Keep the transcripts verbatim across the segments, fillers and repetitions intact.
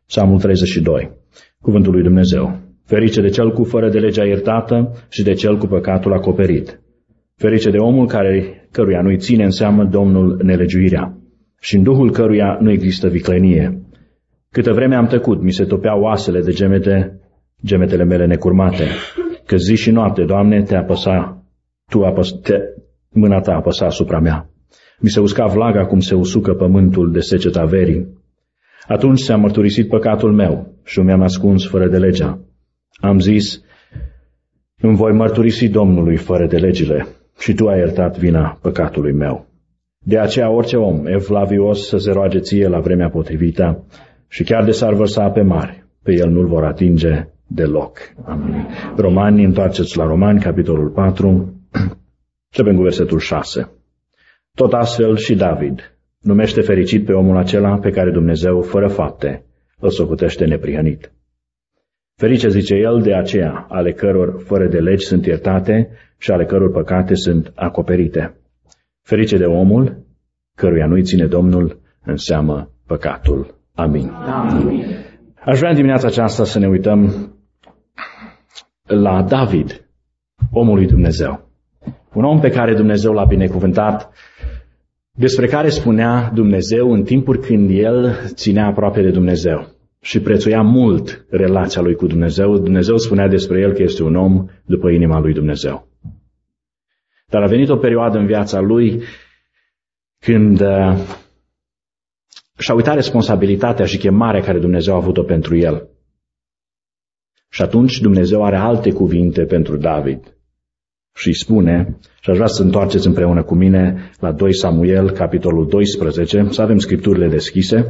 Psalmul treizeci și doi. Cuvântul lui Dumnezeu. Ferice de cel cu fără de legea iertată și de cel cu păcatul acoperit. Ferice de omul care, căruia nu-i ține în seamă Domnul nelegiuirea și în duhul căruia nu există viclenie. Câtă vreme am tăcut, mi se topeau oasele de gemete, gemetele mele necurmate, că zi și noapte, Doamne, te apăsa, tu apăs, te, mâna ta apăsa asupra mea. Mi se usca vlaga cum se usucă pământul de seceta verii. Atunci s-a mărturisit păcatul meu și mi-am ascuns fără de legea. Am zis, îmi voi mărturisi Domnului fără de legile și tu ai iertat vina păcatului meu. De aceea orice om evlavios să se roage ție la vremea potrivită și chiar de s-ar vărsa pe mari, pe el nu-l vor atinge deloc. Amin. Romani, întoarceți la Romani, capitolul patru, începem cu versetul șase. Tot astfel și David numește fericit pe omul acela pe care Dumnezeu, fără fapte, îl socotește neprihănit. Ferice, zice el, de aceea ale căror fără de legi sunt iertate și ale căror păcate sunt acoperite. Ferice de omul căruia nu-i ține Domnul în seamă păcatul. Amin. Amin. Aș vrea în dimineața aceasta să ne uităm la David, omul lui Dumnezeu. Un om pe care Dumnezeu l-a binecuvântat, despre care spunea Dumnezeu în timpuri când el ținea aproape de Dumnezeu și prețuia mult relația lui cu Dumnezeu. Dumnezeu spunea despre el că este un om după inima lui Dumnezeu. Dar a venit o perioadă în viața lui când uh, și-a uitat responsabilitatea și chemarea care Dumnezeu a avut-o pentru el. Și atunci Dumnezeu are alte cuvinte pentru David. Și îi spune, și aș vrea să întoarceți împreună cu mine la doi Samuel, capitolul doisprezece, să avem scripturile deschise,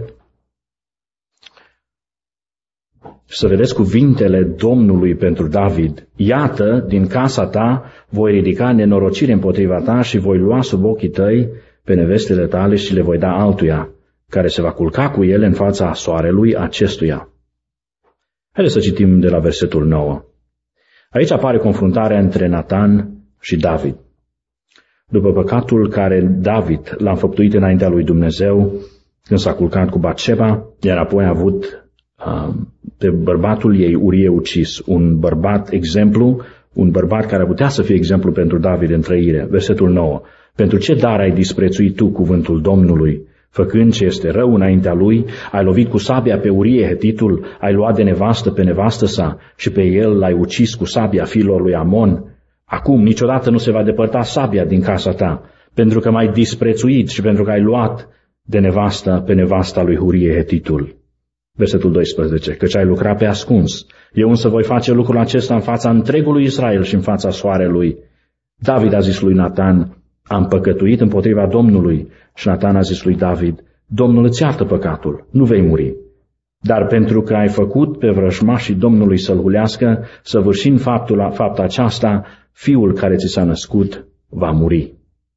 și să vedeți cuvintele Domnului pentru David. Iată, din casa ta voi ridica nenorocire împotriva ta și voi lua sub ochii tăi pe nevestele tale și le voi da altuia, care se va culca cu ele în fața soarelui acestuia. Haideți să citim de la versetul nouă. Aici apare confruntarea între Natan și David. După păcatul care David l-a înfăptuit înaintea lui Dumnezeu, când s-a culcat cu Batșeba, iar apoi a avut uh, pe bărbatul ei Urie ucis, un bărbat exemplu, un bărbat care putea să fie exemplu pentru David în trăire. Versetul nouă. Pentru ce dar ai disprețuit tu cuvântul Domnului, făcând ce este rău înaintea lui, ai lovit cu sabia pe Urie hetitul, ai luat de nevastă pe nevastă sa și pe el l-ai ucis cu sabia fiilor lui Amon. Acum niciodată nu se va depărta sabia din casa ta, pentru că m-ai disprețuit și pentru că ai luat de nevastă pe nevasta lui Urie hetitul. Versetul doisprezece. Căci ai lucrat pe ascuns. Eu însă voi face lucrul acesta în fața întregului Israel și în fața soarelui. David a zis lui Natan, am păcătuit împotriva Domnului. Și Natan a zis lui David, Domnul îți iartă păcatul, nu vei muri. Dar pentru că ai făcut pe vrăjmașii Domnului să-l hulească, săvârșind faptul, fapta aceasta, fiul care ți s-a născut va muri.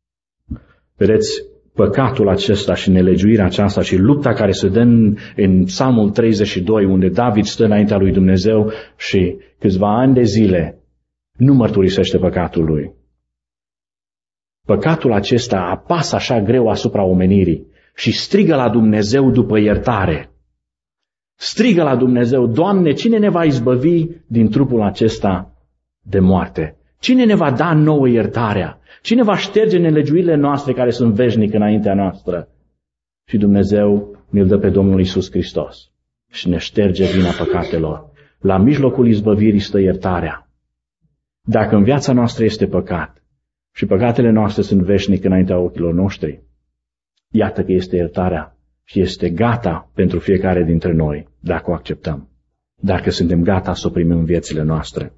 Vedeți, păcatul acesta și nelegiuirea aceasta și lupta care se dă în, în Psalmul treizeci și doi, unde David stă înaintea lui Dumnezeu și câțiva ani de zile nu mărturisește păcatul lui. Păcatul acesta apasă așa greu asupra omenirii și strigă la Dumnezeu după iertare. Strigă la Dumnezeu, Doamne, cine ne va izbăvi din trupul acesta de moarte? Cine ne va da nouă iertarea? Cine va șterge nelegiuirile noastre care sunt veșnic înaintea noastră? Și Dumnezeu ne-l dă pe Domnul Iisus Hristos și ne șterge vina păcatelor. La mijlocul izbăvirii stă iertarea. Dacă în viața noastră este păcat, și păcatele noastre sunt veșnic înaintea ochilor noștri, iată că este iertarea și este gata pentru fiecare dintre noi, dacă o acceptăm, dacă suntem gata să o primim în viețile noastre.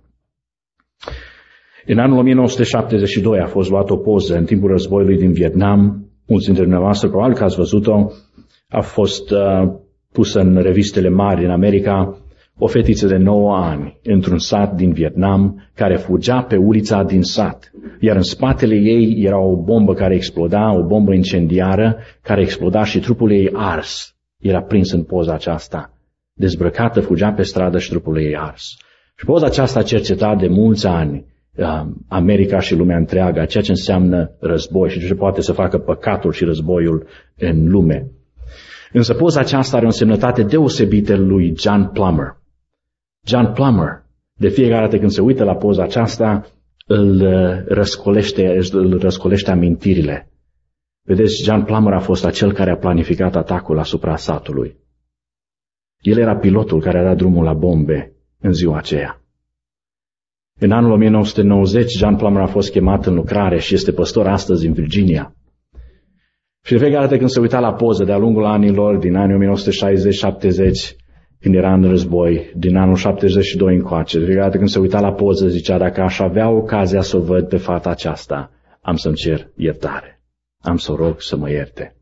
În anul o mie nouă sute șaptezeci și doi a fost luată o poză în timpul războiului din Vietnam. Mulți dintre dumneavoastră probabil că ați văzut-o. A fost uh, pusă în revistele mari în America o fetiță de nouă ani într-un sat din Vietnam care fugea pe ulița din sat. Iar în spatele ei era o bombă care exploda, o bombă incendiară care exploda și trupul ei ars. Era prins în poza aceasta. Dezbrăcată, fugea pe stradă și trupul ei ars. Și poza aceasta a cercetat de mulți ani America și lumea întreagă, ceea ce înseamnă război și ce poate să facă păcatul și războiul în lume. Însă poza aceasta are o însemnătate deosebită lui John Plummer. John Plummer, de fiecare dată când se uită la poza aceasta, îl răscolește, îl răscolește amintirile. Vedeți, John Plummer a fost acel care a planificat atacul asupra satului. El era pilotul care a dat drumul la bombe în ziua aceea. În anul o mie nouă sute nouăzeci, John Plummer a fost chemat în lucrare și este păstor astăzi în Virginia. Și de fiecare dată când se uita la poză de-a lungul anilor, din anii o mie nouă sute șaizeci șaptezeci, când era în război, din anul șaptezeci și doi încoace, de fiecare dată când se uita la poză, zicea, dacă aș avea ocazia să o văd pe fata aceasta, am să-mi cer iertare. Am să o rog să mă ierte.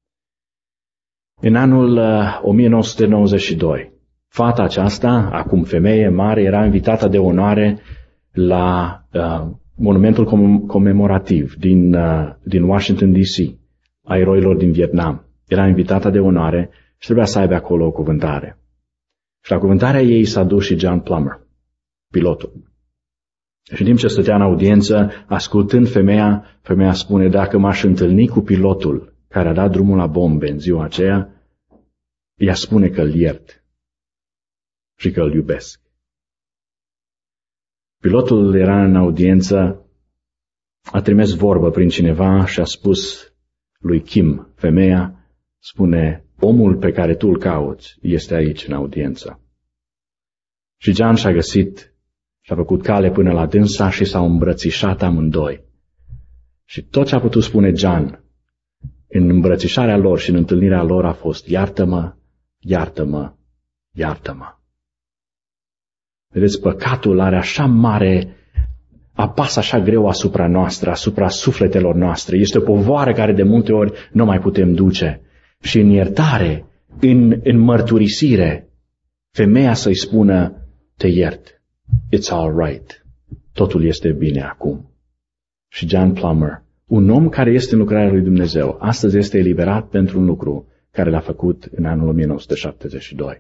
În anul uh, o mie nouă sute nouăzeci și doi, fata aceasta, acum femeie mare, era invitată de onoare la uh, monumentul com- comemorativ din, uh, din Washington D C a eroilor din Vietnam. Era invitată de onoare și trebuia să aibă acolo o cuvântare. Și la cuvântarea ei s-a dus și John Plummer, pilotul. Și în timp ce stătea în audiență, ascultând femeia, femeia spune, dacă m-aș întâlni cu pilotul care a dat drumul la bombe în ziua aceea, ea spune că îl iert și că îl iubesc. Pilotul era în audiență, a trimis vorbă prin cineva și a spus lui Kim, femeia, spune, omul pe care tu îl cauți este aici în audiență. Și John și-a găsit și-a făcut cale până la dânsa și s-au îmbrățișat amândoi. Și tot ce a putut spune John în îmbrățișarea lor și în întâlnirea lor a fost, iartă-mă, iartă-mă, iartă-mă. Vedeți, păcatul are așa mare, apasă așa greu asupra noastră, asupra sufletelor noastre. Este o povoară care de multe ori nu mai putem duce. Și în iertare, în, în mărturisire, femeia să-i spună, te iert, it's all right, totul este bine acum. Și John Plummer, un om care este în lucrarea lui Dumnezeu, astăzi este eliberat pentru un lucru care l-a făcut în anul o mie nouă sute șaptezeci și doi.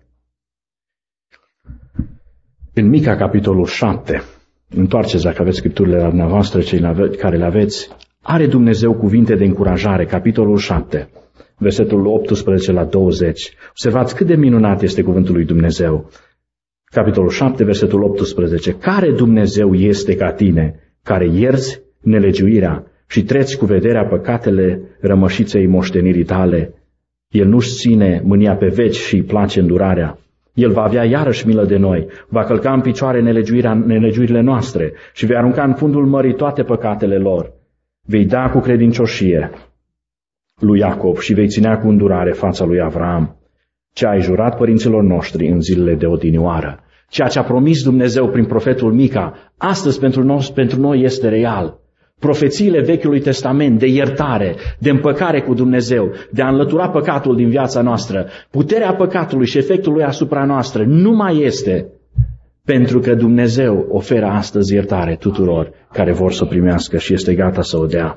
În Mica, capitolul șapte, întoarceți dacă aveți scripturile la dumneavoastră, cei care le aveți, are Dumnezeu cuvinte de încurajare, capitolul șapte, versetul optsprezece la douăzeci. Observați cât de minunat este cuvântul lui Dumnezeu. Capitolul șapte, versetul optsprezece. Care Dumnezeu este ca tine, care ierți nelegiuirea și treci cu vederea păcatele rămășiței moștenirii tale? El nu-și ține mânia pe veci și îi place îndurarea. El va avea iarăși milă de noi, va călca în picioare nelegiuirea, nelegiuirile noastre și vei arunca în fundul mării toate păcatele lor. Vei da cu credincioșie lui Iacob și vei ținea cu îndurare fața lui Avram, ce ai jurat părinților noștri în zilele de odinioară. Ceea ce a promis Dumnezeu prin profetul Mica, astăzi pentru noi, pentru noi este real. Profețiile Vechiului Testament de iertare, de împăcare cu Dumnezeu, de a înlătura păcatul din viața noastră, puterea păcatului și efectul lui asupra noastră nu mai este, pentru că Dumnezeu oferă astăzi iertare tuturor care vor să o primească și este gata să o dea.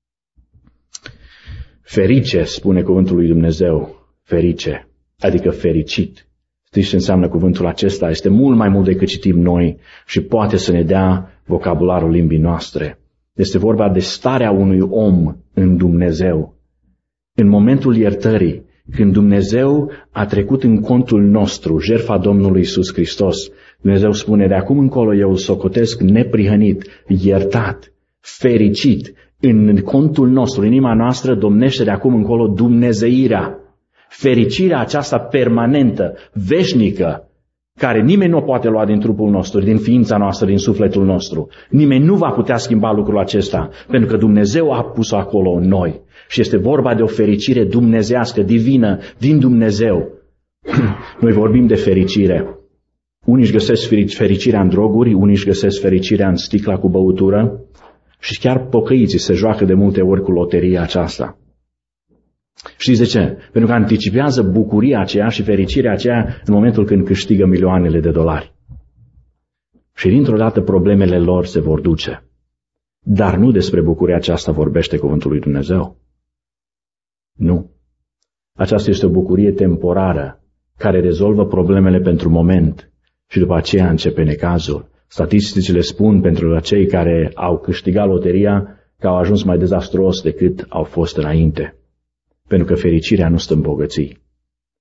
Ferice, spune cuvântul lui Dumnezeu, ferice, adică fericit. Știți ce înseamnă cuvântul acesta? Este mult mai mult decât citim noi și poate să ne dea vocabularul limbii noastre. Este vorba de starea unui om în Dumnezeu. În momentul iertării, când Dumnezeu a trecut în contul nostru jertfa Domnului Iisus Hristos, Dumnezeu spune, de acum încolo eu îl socotesc neprihănit, iertat, fericit. În contul nostru, în inima noastră, domnește de acum încolo dumnezeirea. Fericirea aceasta permanentă, veșnică, care nimeni nu o poate lua din trupul nostru, din ființa noastră, din sufletul nostru. Nimeni nu va putea schimba lucrul acesta, pentru că Dumnezeu a pus-o acolo în noi. Și este vorba de o fericire dumnezească, divină, din Dumnezeu. Noi vorbim de fericire. Unii își găsesc fericirea în droguri, unii își găsesc fericirea în sticla cu băutură și chiar pocăiții se joacă de multe ori cu loteria aceasta. Știți de ce? Pentru că anticipează bucuria aceea și fericirea aceea în momentul când câștigă milioanele de dolari. Și dintr-o dată problemele lor se vor duce. Dar nu despre bucuria aceasta vorbește cuvântul lui Dumnezeu. Nu. Aceasta este o bucurie temporară care rezolvă problemele pentru moment și după aceea începe necazul. Statisticile spun pentru cei care au câștigat loteria că au ajuns mai dezastruos decât au fost înainte. Pentru că fericirea nu stă în bogății,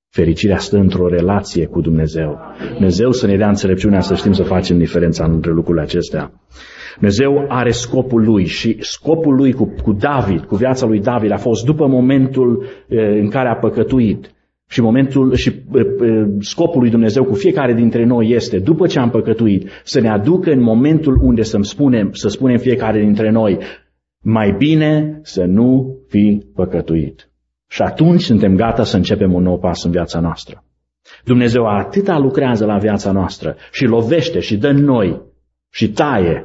Fericirea stă într-o relație cu Dumnezeu. Dumnezeu să ne dea înțelepciunea să știm să facem diferența între lucrurile acestea. Dumnezeu are scopul lui și scopul lui cu, cu David, cu viața lui David a fost după momentul e, în care a păcătuit. Și momentul și e, scopul lui Dumnezeu cu fiecare dintre noi este, după ce am păcătuit, să ne aducă în momentul unde să spunem, să spunem fiecare dintre noi, mai bine să nu fi păcătuit. Și atunci suntem gata să începem un nou pas în viața noastră. Dumnezeu atâta lucrează la viața noastră și lovește și dă în noi și taie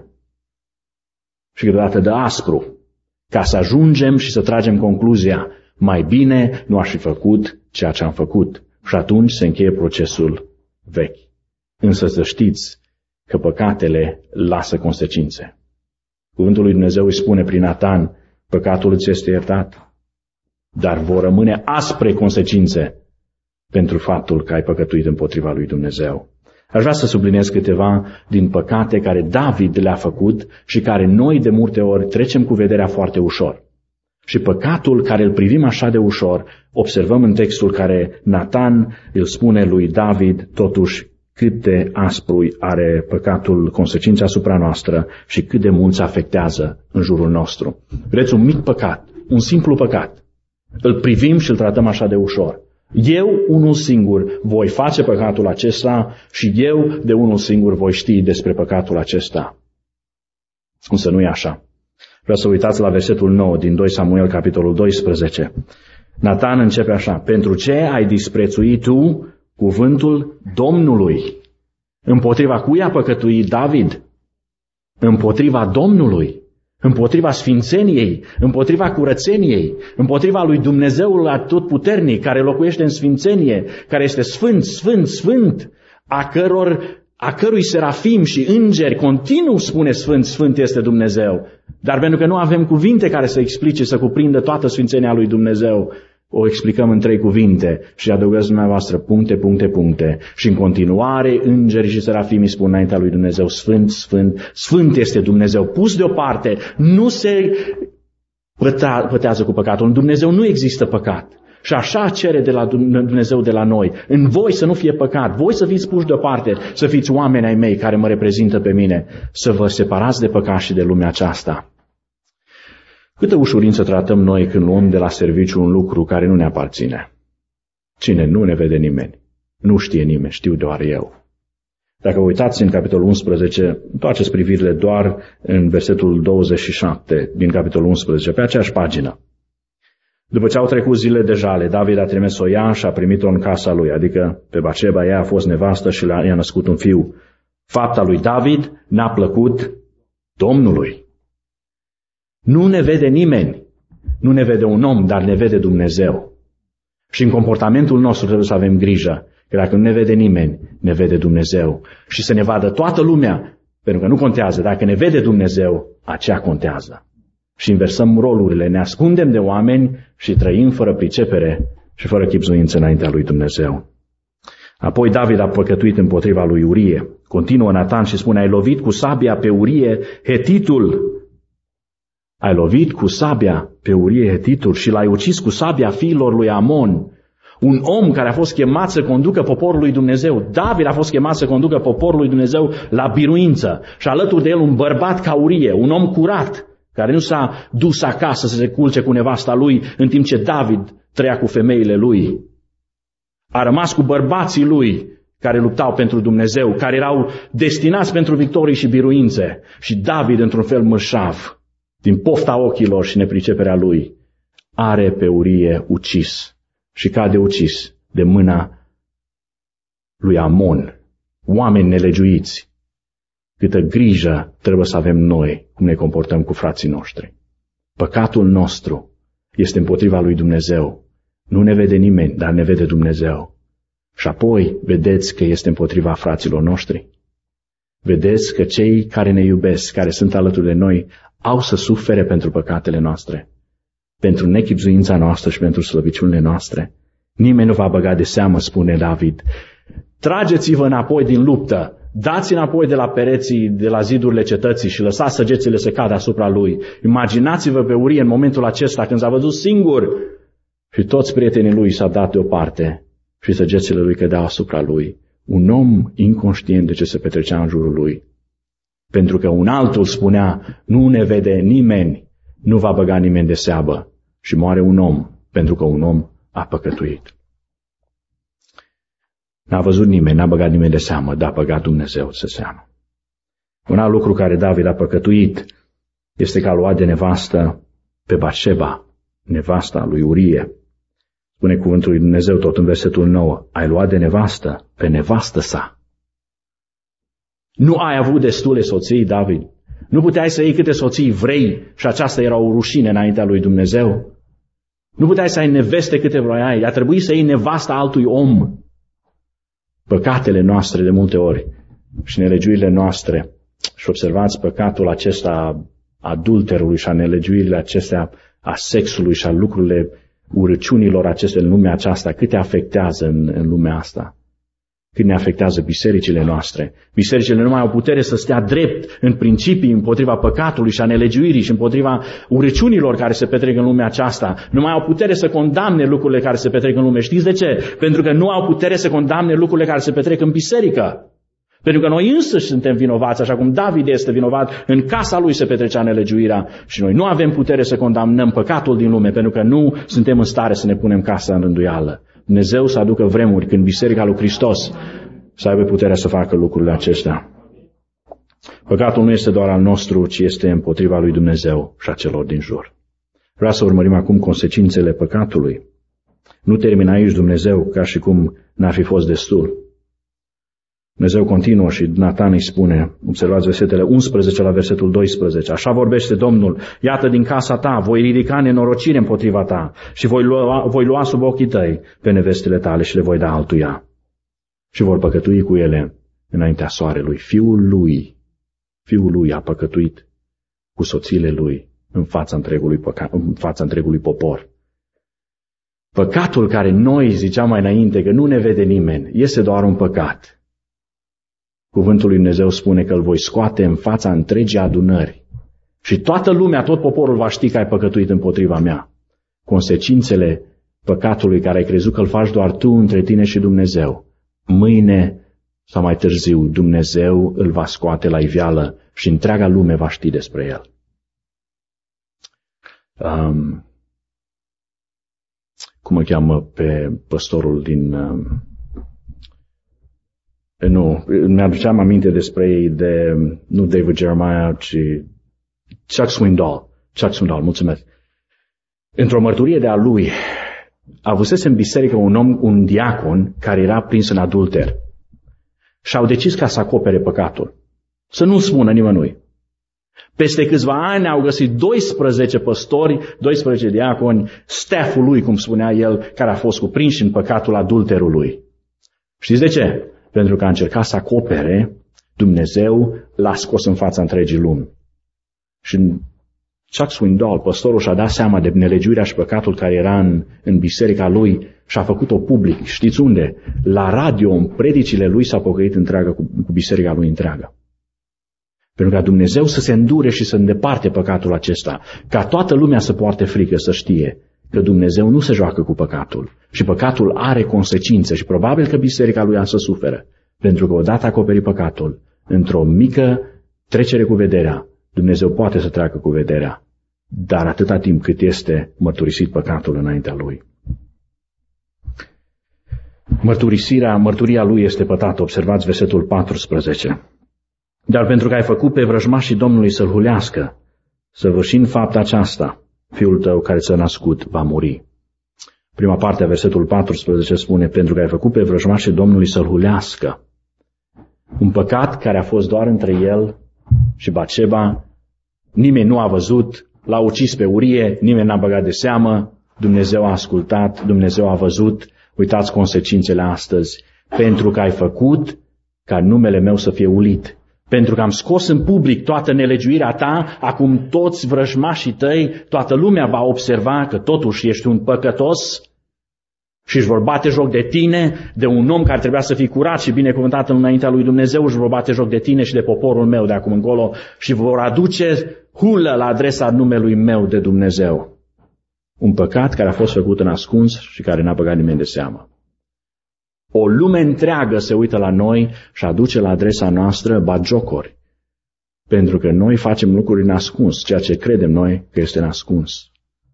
și câteodată dă aspru ca să ajungem și să tragem concluzia, mai bine nu aș fi făcut ceea ce am făcut. Și atunci se încheie procesul vechi. Însă să știți că păcatele lasă consecințe. Cuvântul lui Dumnezeu îi spune prin Natan, păcatul îți este iertat, dar vor rămâne aspre consecințe pentru faptul că ai păcătuit împotriva lui Dumnezeu. Aș vrea să subliniez câteva din păcate care David le-a făcut și care noi de multe ori trecem cu vederea foarte ușor. Și păcatul care îl privim așa de ușor, observăm în textul care Natan îl spune lui David, totuși cât de aspru are păcatul consecința asupra noastră și cât de mult se afectează în jurul nostru. Vedeți, un mic păcat, un simplu păcat, îl privim și îl tratăm așa de ușor. Eu, unul singur, voi face păcatul acesta și eu, de unul singur, voi ști despre păcatul acesta. Însă nu e așa. Vreau să uitați la versetul nouă din doi Samuel, capitolul doisprezece. Natan începe așa, pentru ce ai disprețuit tu cuvântul Domnului? Împotriva cui a păcătuit David? Împotriva Domnului, împotriva sfințeniei, împotriva curățeniei, împotriva lui Dumnezeul atotputernic, care locuiește în sfințenie, care este sfânt, sfânt, sfânt, a căror, a cărui serafim și îngeri continuu spune sfânt, sfânt este Dumnezeu. Dar pentru că nu avem cuvinte care să explice, să cuprindă toată sfințenia lui Dumnezeu, o explicăm în trei cuvinte și adăugăți dumneavoastră puncte, puncte, puncte. Și în continuare, îngerii și serafimii spun înaintea lui Dumnezeu, sfânt, sfânt, sfânt este Dumnezeu. Pus deoparte, nu se pătează cu păcatul. În Dumnezeu nu există păcat. Și așa cere de la Dumnezeu de la noi. În voi să nu fie păcat, voi să fiți puși deoparte, să fiți oameni ai mei care mă reprezintă pe mine, să vă separați de păcat și de lumea aceasta. Câtă ușurință tratăm noi când luăm de la serviciu un lucru care nu ne aparține. Cine? Nu ne vede nimeni. Nu știe nimeni, știu doar eu. Dacă vă uitați în capitolul unsprezece, întoarceți privirile doar în versetul douăzeci și șapte din capitolul unsprezece, pe aceeași pagină. După ce au trecut zile de jale, David a trimis o ea și a primit-o în casa lui, adică pe Batseba, ea a fost nevastă și i-a născut un fiu. Fapta lui David n-a plăcut Domnului. Nu ne vede nimeni, nu ne vede un om, dar ne vede Dumnezeu. Și în comportamentul nostru trebuie să avem grijă, că dacă nu ne vede nimeni, ne vede Dumnezeu. Și să ne vadă toată lumea, pentru că nu contează, dacă ne vede Dumnezeu, aceea contează. Și inversăm rolurile, ne ascundem de oameni și trăim fără pricepere și fără chibzuință înaintea lui Dumnezeu. Apoi David a păcătuit împotriva lui Urie. Continuă Natan și spune, ai lovit cu sabia pe Urie, hetitul. Ai lovit cu sabia pe Urie, hetitul, și l-ai ucis cu sabia fiilor lui Amon. Un om care a fost chemat să conducă poporul lui Dumnezeu. David a fost chemat să conducă poporul lui Dumnezeu la biruință. Și alături de el un bărbat ca Urie, un om curat, care nu s-a dus acasă să se culce cu nevasta lui, în timp ce David trăia cu femeile lui. A rămas cu bărbații lui, care luptau pentru Dumnezeu, care erau destinați pentru victorii și biruințe. Și David, într-un fel mărșav, din pofta ochilor și nepriceperea lui, are pe Urie ucis și cade ucis de mâna lui Amon, oameni nelegiuiți. Câtă grijă trebuie să avem noi cum ne comportăm cu frații noștri. Păcatul nostru este împotriva lui Dumnezeu. Nu ne vede nimeni, dar ne vede Dumnezeu. Și apoi vedeți că este împotriva fraților noștri. Vedeți că cei care ne iubesc, care sunt alături de noi, au să sufere pentru păcatele noastre, pentru nechibzuința noastră și pentru slăbiciunile noastre. Nimeni nu va băga de seamă, spune David. Trageți-vă înapoi din luptă, dați înapoi de la pereții, de la zidurile cetății și lăsați săgețile să cadă asupra lui. Imaginați-vă pe Urie în momentul acesta când s-a văzut singur și toți prietenii lui s-au dat deoparte și săgețile lui cădeau asupra lui. Un om inconștient de ce se petrecea în jurul lui. Pentru că un altul spunea, nu ne vede nimeni, nu va băga nimeni de seabă. Și moare un om, pentru că un om a păcătuit. N-a văzut nimeni, n-a băgat nimeni de seamă, dar a băgat Dumnezeu de seamă. Un alt lucru care David a păcătuit este că a luat de nevastă pe Batșeba, nevasta lui Urie. Spune cuvântul lui Dumnezeu tot în versetul nouă, ai luat de nevastă pe nevastă sa. Nu ai avut destule soții, David. Nu puteai să iei câte soții vrei și aceasta era o rușine înaintea lui Dumnezeu. Nu puteai să ai neveste câte vroiai, a trebuit să iei nevasta altui om. Păcatele noastre de multe ori și nelegiuirile noastre, și observați păcatul acesta adulterului și a nelegiuirile acestea a sexului și a lucrurile urăciunilor acestea în lumea aceasta, cât te afectează în, în lumea asta. Cât ne afectează bisericile noastre. Bisericile nu mai au putere să stea drept în principii împotriva păcatului și a nelegiuirii și împotriva urăciunilor care se petrec în lumea aceasta. Nu mai au putere să condamne lucrurile care se petrec în lume. Știți de ce? Pentru că nu au putere să condamne lucrurile care se petrec în biserică. Pentru că noi însăși suntem vinovați, așa cum David este vinovat, în casa lui se petrecea nelegiuirea și noi nu avem putere să condamnăm păcatul din lume, pentru că nu suntem în stare să ne punem casa în rânduială. Dumnezeu să aducă vremuri când Biserica lui Hristos să aibă puterea să facă lucrurile acestea. Păcatul nu este doar al nostru, ci este împotriva lui Dumnezeu și a celor din jur. Vreau să urmărim acum consecințele păcatului. Nu termină aici Dumnezeu ca și cum n-ar fi fost destul. Dumnezeu continuă și Natan îi spune, observați versetele unsprezece la versetul doisprezece, așa vorbește Domnul, iată din casa ta, voi ridica nenorocire împotriva ta și voi lua, voi lua sub ochii tăi pe nevestele tale și le voi da altuia. Și vor păcătui cu ele înaintea soarelui. Fiul lui, fiul lui a păcătuit cu soțiile lui în fața întregului, păca, în fața întregului popor. Păcatul care noi ziceam mai înainte că nu ne vede nimeni, este doar un păcat. Cuvântul lui Dumnezeu spune că îl voi scoate în fața întregii adunări. Și toată lumea, tot poporul va ști că ai păcătuit împotriva mea. Consecințele păcatului care ai crezut că îl faci doar tu între tine și Dumnezeu. Mâine sau mai târziu Dumnezeu îl va scoate la iveală și întreaga lume va ști despre el. Um, cum îl cheamă pe păstorul din... Um, Nu, mi-aduceam aminte despre ei de, nu David Jeremiah, ci Chuck Swindoll. Chuck Swindoll, mulțumesc. Într-o mărturie de a lui, avusese în biserică un om, un diacon, care era prins în adulter. Și au decis ca să acopere păcatul. Să nu spună nimănui. Peste câțiva ani au găsit doisprezece păstori, doisprezece diaconi, stafful lui, cum spunea el, care a fost cuprins în păcatul adulterului. Știți de ce? Pentru că a încercat să acopere, Dumnezeu l-a scos în fața întregii lumi. Și Chuck Swindoll, păstorul, și-a dat seama de nelegiuirea și păcatul care era în, în biserica lui și a făcut-o public. Știți unde? La radio, în predicile lui s-a pocăit întreagă cu, cu biserica lui întreagă. Pentru ca Dumnezeu să se îndure și să îndeparte păcatul acesta, ca toată lumea să poarte frică, să știe că Dumnezeu nu se joacă cu păcatul și păcatul are consecințe și probabil că biserica lui a să suferă, pentru că odată acoperi păcatul, într-o mică trecere cu vederea, Dumnezeu poate să treacă cu vederea, dar atâta timp cât este mărturisit păcatul înaintea lui. Mărturisirea, mărturia lui este pătată, observați versetul paisprezece. Dar pentru că ai făcut pe vrăjmașii Domnului să-l hulească, săvârșind fapta aceasta, fiul tău care ți-a născut va muri. Prima parte a versetul paisprezece spune, pentru că ai făcut pe vrăjmașii Domnului să-l hulească. Un păcat care a fost doar între el și Batșeba, nimeni nu a văzut, l-a ucis pe Urie, nimeni n-a băgat de seamă, Dumnezeu a ascultat, Dumnezeu a văzut, uitați consecințele astăzi, pentru că ai făcut ca numele meu să fie ulit. Pentru că am scos în public toată nelegiuirea ta, acum toți vrăjmașii tăi, toată lumea va observa că totuși ești un păcătos și își vor bate joc de tine, de un om care trebuia să fie curat și binecuvântat înaintea lui Dumnezeu, își vor bate joc de tine și de poporul meu de acum încolo și vor aduce hulă la adresa numelui meu de Dumnezeu. Un păcat care a fost făcut în ascuns și care n-a băgat nimeni de seamă. O lume întreagă se uită la noi și aduce la adresa noastră batjocori. Pentru că noi facem lucruri nascuns, ceea ce credem noi că este nascuns.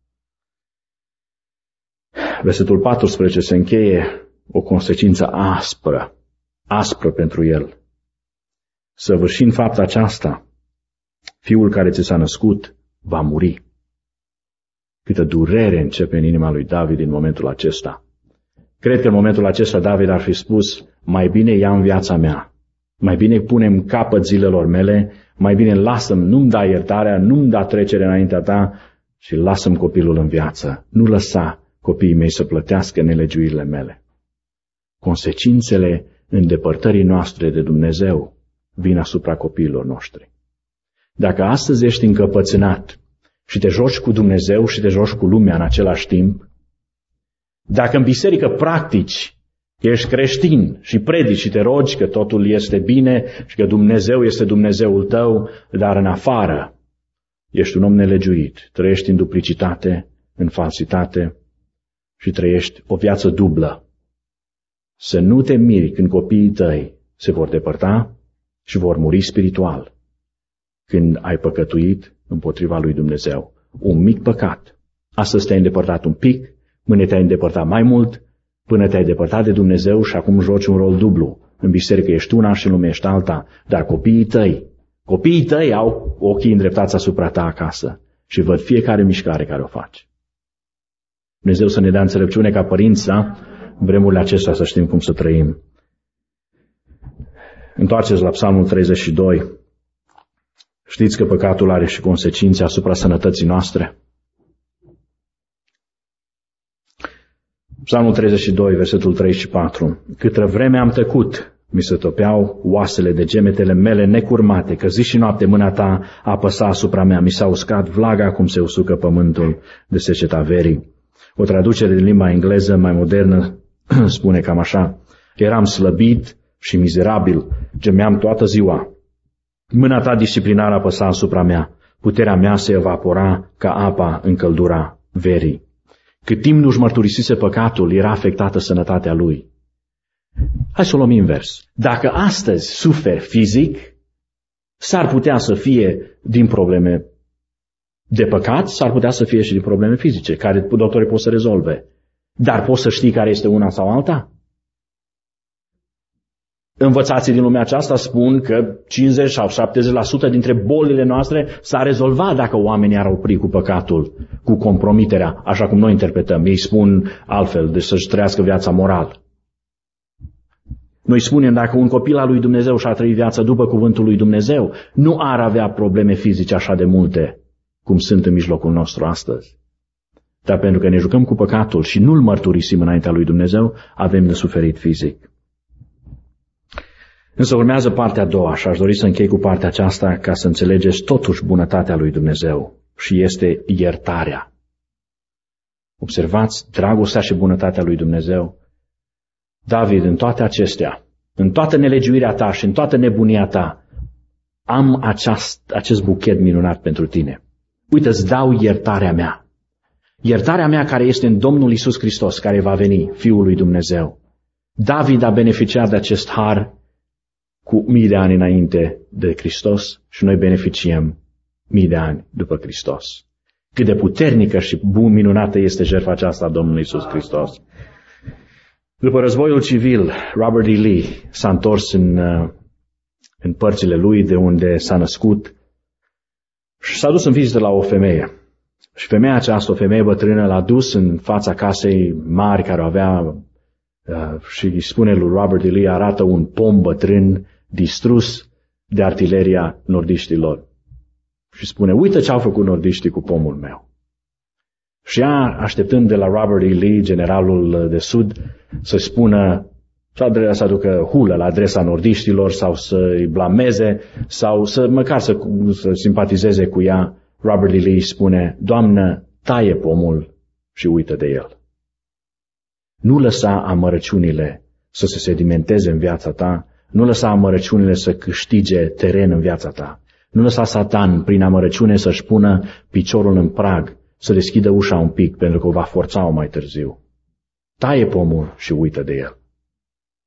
Versetul paisprezece se încheie o consecință aspră, aspră pentru el. Săvârșind fapta aceasta, fiul care ți s-a născut va muri. Câtă durere începe în inima lui David în momentul acesta. Cred că în momentul acesta David ar fi spus, mai bine ia în viața mea, mai bine punem capăt zilelor mele, mai bine lasă-mi, nu-mi da iertarea, nu-mi da trecere înaintea ta și lasă-mi copilul în viață. Nu lăsa copiii mei să plătească nelegiuirile mele. Consecințele îndepărtării noastre de Dumnezeu vin asupra copiilor noștri. Dacă astăzi ești încăpățânat și te joci cu Dumnezeu și te joci cu lumea în același timp, dacă în biserică practici că ești creștin și predici și te rogi că totul este bine și că Dumnezeu este Dumnezeul tău, dar în afară ești un om nelegiuit, trăiești în duplicitate, în falsitate și trăiești o viață dublă. Să nu te miri când copiii tăi se vor depărta și vor muri spiritual când ai păcătuit împotriva lui Dumnezeu. Un mic păcat. Astăzi te-ai îndepărtat un pic, mâine te-ai îndepărtat mai mult, până te-ai depărtat de Dumnezeu și acum joci un rol dublu. În biserică ești una și în lume ești alta, dar copiii tăi, copiii tăi au ochii îndreptați asupra ta acasă și văd fiecare mișcare care o faci. Dumnezeu să ne dea înțelepciune ca părinți, da? În vremurile acestea să știm cum să trăim. Întoarceți la Psalmul treizeci și doi. Știți că păcatul are și consecințe asupra sănătății noastre. Psalmul treizeci și doi, versetul trei și patru. Câtă vreme am tăcut, mi se topeau oasele de gemetele mele necurmate, că zi și noapte mâna ta apăsa asupra mea, mi s-a uscat vlaga cum se usucă pământul de seceta verii. O traducere din limba engleză mai modernă spune cam așa: eram slăbit și mizerabil, gemeam toată ziua. Mâna ta disciplinară apăsa asupra mea, puterea mea se evapora ca apa în căldura verii. Cât timp nu-și mărturisise păcatul, era afectată sănătatea lui. Hai să o luăm invers. Dacă astăzi suferi fizic, s-ar putea să fie din probleme de păcat, s-ar putea să fie și din probleme fizice, care doctorii pot să rezolve. Dar poți să știi care este una sau alta? Învățații din lumea aceasta spun că cincizeci sau șaptezeci la sută dintre bolile noastre s-ar rezolva dacă oamenii ar opri cu păcatul, cu compromiterea, așa cum noi interpretăm. Ei spun altfel, deci să-și trăiască viața morală. Noi spunem, dacă un copil al lui Dumnezeu și-a trăit viața după cuvântul lui Dumnezeu, nu ar avea probleme fizice așa de multe cum sunt în mijlocul nostru astăzi. Dar pentru că ne jucăm cu păcatul și nu-l mărturisim înaintea lui Dumnezeu, avem de suferit fizic. Însă urmează partea a doua și aș dori să închei cu partea aceasta ca să înțelegeți totuși bunătatea lui Dumnezeu și este iertarea. Observați dragostea și bunătatea lui Dumnezeu. David, în toate acestea, în toată nelegiuirea ta și în toată nebunia ta, am aceast, acest buchet minunat pentru tine. Uite, îți dau iertarea mea. Iertarea mea care este în Domnul Iisus Hristos, care va veni, Fiul lui Dumnezeu. David a beneficiat de acest har cu mii de ani înainte de Hristos și noi beneficiem mii de ani după Hristos. Cât de puternică și bun minunată este jertfa aceasta a Domnului Iisus Hristos. După războiul civil, Robert E. Lee s-a întors în, în părțile lui de unde s-a născut și s-a dus în vizită la o femeie. Și femeia aceasta, o femeie bătrână, l-a dus în fața casei mari care o avea uh, și îi spune lui Robert E. Lee, arată un pom bătrân distrus de artileria nordiștilor. Și spune, uite ce au făcut nordiștii cu pomul meu. Și ea, așteptând de la Robert E. Lee, generalul de sud, să spună, să aducă hulă la adresa nordiștilor sau să-i blameze sau să măcar să, să simpatizeze cu ea, Robert E. Lee spune, Doamnă, taie pomul și uită de el. Nu lăsa amărăciunile să se sedimenteze în viața ta, nu lăsa amărăciunile să câștige teren în viața ta, nu lăsa Satan prin amărăciune să-și pună piciorul în prag, să deschidă ușa un pic pentru că o va forța-o mai târziu. Taie pomul și uită de el.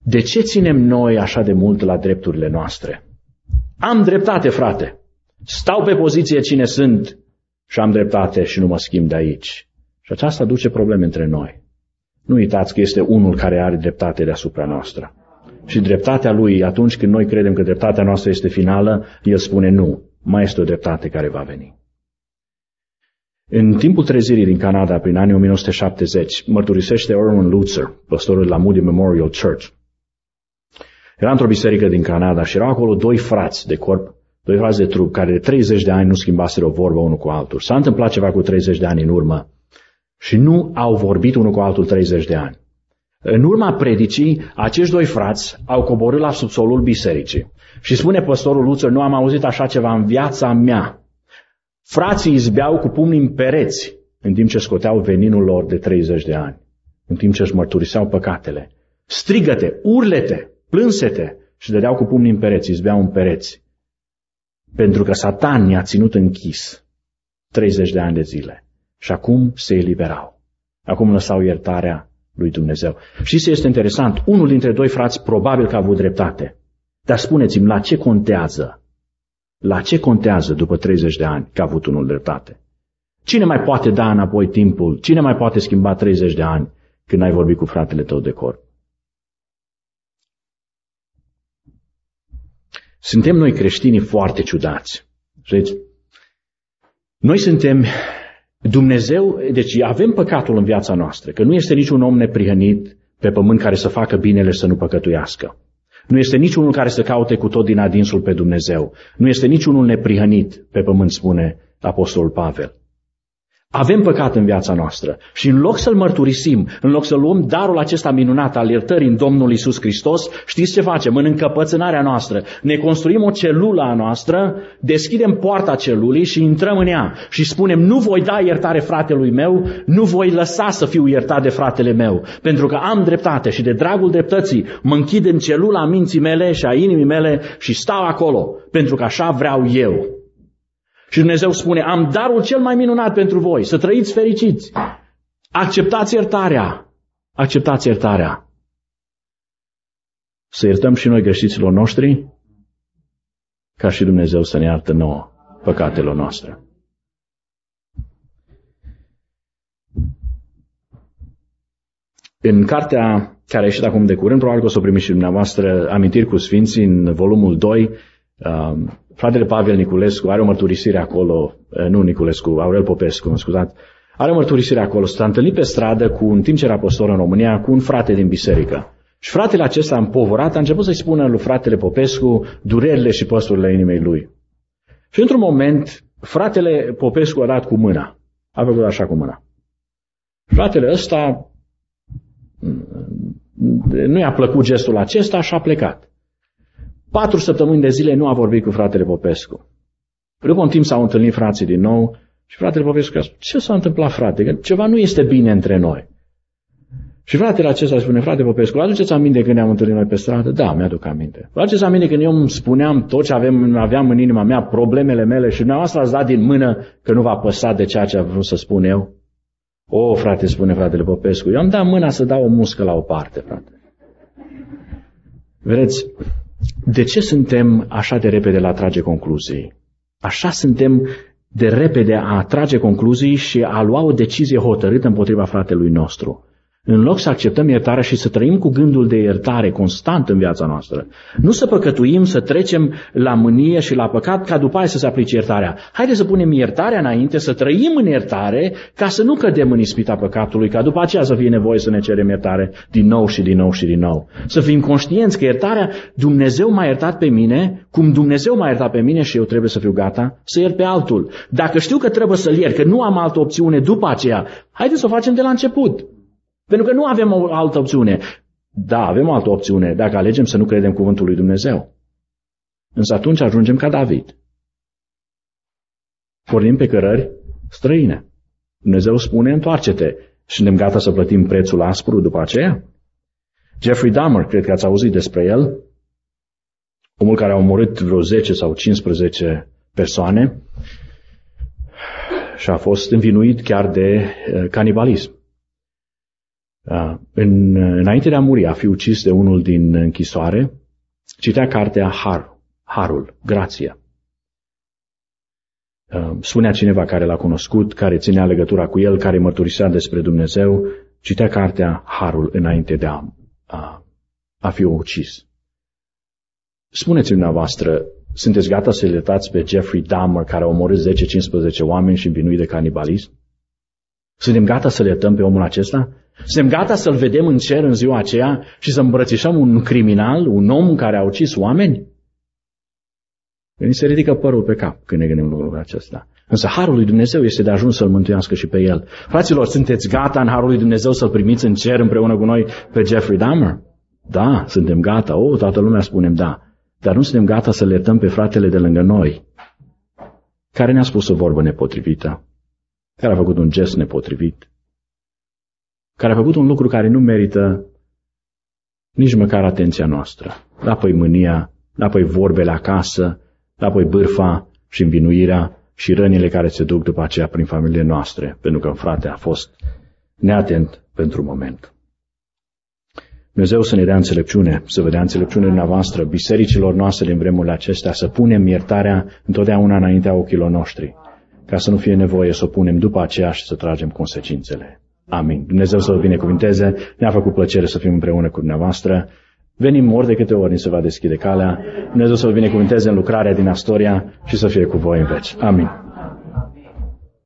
De ce ținem noi așa de mult la drepturile noastre? Am dreptate, frate. Stau pe poziție cine sunt și am dreptate și nu mă schimb de aici. Și aceasta duce probleme între noi. Nu uitați că este unul care are dreptate deasupra noastră. Și dreptatea lui, atunci când noi credem că dreptatea noastră este finală, el spune nu, mai este o dreptate care va veni. În timpul trezirii din Canada, prin anii o mie nouă sute șaptezeci, mărturisește Erwin Lutzer, păstorul la Moody Memorial Church. Era într-o biserică din Canada și erau acolo doi frați de corp, doi frați de trup, care de treizeci de ani nu schimbaseră o vorbă unul cu altul. S-a întâmplat ceva cu treizeci de ani în urmă și nu au vorbit unul cu altul treizeci de ani. În urma predicii, acești doi frați au coborât la subsolul bisericii. Și spune păstorul Lutzer, nu am auzit așa ceva în viața mea. Frații izbeau cu pumnii în pereți, în timp ce scoteau veninul lor de treizeci de ani, în timp ce își mărturiseau păcatele. Strigăte, urlete, plânsete și dădeau cu pumnii în pereți, izbeau în pereți. Pentru că Satan i-a ținut închis treizeci de ani de zile. Și acum se eliberau. Acum lăsau iertarea lui Dumnezeu. Și ce este interesant, unul dintre doi frați probabil că a avut dreptate. Dar spuneți-mi, la ce contează? La ce contează după treizeci de ani că a avut unul dreptate? Cine mai poate da înapoi timpul? Cine mai poate schimba treizeci de ani când ai vorbit cu fratele tău de corp? Suntem noi creștinii foarte ciudați. Deci, noi suntem Dumnezeu, deci avem păcatul în viața noastră, că nu este niciun om neprihănit pe pământ care să facă binele și să nu păcătuiască. Nu este niciunul care să caute cu tot din adinsul pe Dumnezeu. Nu este niciunul neprihănit pe pământ, spune apostolul Pavel. Avem păcat în viața noastră și în loc să-l mărturisim, în loc să luăm darul acesta minunat al iertării în Domnul Iisus Hristos, știți ce facem? În încăpățânarea noastră ne construim o celulă a noastră, deschidem poarta celulii și intrăm în ea și spunem nu voi da iertare fratelui meu, nu voi lăsa să fiu iertat de fratele meu, pentru că am dreptate și de dragul dreptății mă închid în celula minții mele și a inimii mele și stau acolo, pentru că așa vreau eu. Și Dumnezeu spune, am darul cel mai minunat pentru voi, să trăiți fericiți. Acceptați iertarea. Acceptați iertarea. Să iertăm și noi greșiților noștri, ca și Dumnezeu să ne iartă nouă păcatelor noastre. În cartea care a ieșit acum de curând, probabil că o să o primiți și dumneavoastră, Amintiri cu Sfinții, în volumul doi, uh, fratele Pavel Niculescu are o mărturisire acolo, uh, nu Niculescu, Aurel Popescu, mă scuzați, are o mărturisire acolo, s-a întâlnit pe stradă cu, în timp ce era pastor în România, cu un frate din biserică. Și fratele acesta împovorat a început să-i spună lui fratele Popescu durerile și păsurile inimii lui. Și într-un moment, fratele Popescu a dat cu mâna. A făcut așa cu mâna. Fratele ăsta nu i-a plăcut gestul acesta și a plecat. Patru săptămâni de zile nu a vorbit cu fratele Popescu. După un timp s-au întâlnit frații din nou și fratele Popescu a spus, ce s-a întâmplat, frate? Că ceva nu este bine între noi. Și fratele acesta spune, frate Popescu, aduceți aminte când ne-am întâlnit noi pe stradă? Da, mi-aduc aminte. Aduceți aminte când eu îmi spuneam tot ce avem, aveam în inima mea, problemele mele și dumneavoastră ați dat din mână că nu v-a păsat de ceea ce a vrut să spun eu? O, frate, spune fratele Popescu, eu am dat mâna să dau o muscă la o parte, frate. Vedeți, de ce suntem așa de repede la a trage concluzii? Așa suntem de repede a trage concluzii și a lua o decizie hotărâtă împotriva fratelui nostru. În loc să acceptăm iertarea și să trăim cu gândul de iertare constant în viața noastră. Nu să păcătuim, să trecem la mânie și la păcat ca după aia să se aplice iertarea. Haideți să punem iertarea înainte, să trăim în iertare ca să nu cădem în ispita păcatului, ca după aceea să fie nevoie să ne cerem iertare din nou și din nou și din nou. Să fim conștienți că iertarea, Dumnezeu m-a iertat pe mine, cum Dumnezeu m-a iertat pe mine și eu trebuie să fiu gata să iert pe altul. Dacă știu că trebuie să-l iert, că nu am altă opțiune după aceea, haideți să o facem de la început. Pentru că nu avem o altă opțiune. Da, avem o altă opțiune dacă alegem să nu credem cuvântul lui Dumnezeu. Însă atunci ajungem ca David. Pornim pe cărări străine. Dumnezeu spune, întoarce-te. Și suntem gata să plătim prețul aspru după aceea? Jeffrey Dahmer, cred că ați auzit despre el, omul care a omorât vreo zece sau cincisprezece persoane și a fost învinuit chiar de canibalism. În, înainte de a muri, a fi ucis de unul din închisoare, citea cartea Har, Harul, Grația. Spunea cineva care l-a cunoscut, care ținea legătura cu el, care mărturisea despre Dumnezeu, citea cartea Harul înainte de a, a, a fi ucis. Spuneți-mi dumneavoastră, sunteți gata să-l iertați pe Jeffrey Dahmer, care a omorât zece cincisprezece oameni și învinuit de canibalism? Suntem gata să-l iertăm pe omul acesta? Suntem gata să-l vedem în cer în ziua aceea și să îmbrățișăm un criminal, un om care a ucis oameni? Ni se ridică părul pe cap când ne gândim lucrul acesta. Însă harul lui Dumnezeu este de ajuns să-l mântuiască și pe el. Fraților, sunteți gata în harul lui Dumnezeu să-l primiți în cer împreună cu noi pe Jeffrey Dahmer? Da, suntem gata. O, toată lumea spunem da. Dar nu suntem gata să le iertăm pe fratele de lângă noi, care ne-a spus o vorbă nepotrivită, care a făcut un gest nepotrivit, care a făcut un lucru care nu merită nici măcar atenția noastră. Apoi mânia, apoi vorbele acasă, apoi bârfa și învinuirea și rănile care se duc după aceea prin familiile noastre, pentru că un frate a fost neatent pentru moment. Dumnezeu să ne dea înțelepciune, să vă dea înțelepciune dumneavoastră, bisericilor noastre din vremurile acestea, să punem iertarea întotdeauna înaintea ochilor noștri, ca să nu fie nevoie să o punem după aceea și să tragem consecințele. Amin. Dumnezeu să vă binecuvinteze, ne-a făcut plăcere să fim împreună cu dumneavoastră. Venim ori de câte ori ni se va deschide calea. Dumnezeu să vă binecuvinteze în lucrarea din Astoria și să fie cu voi în veci. Amin.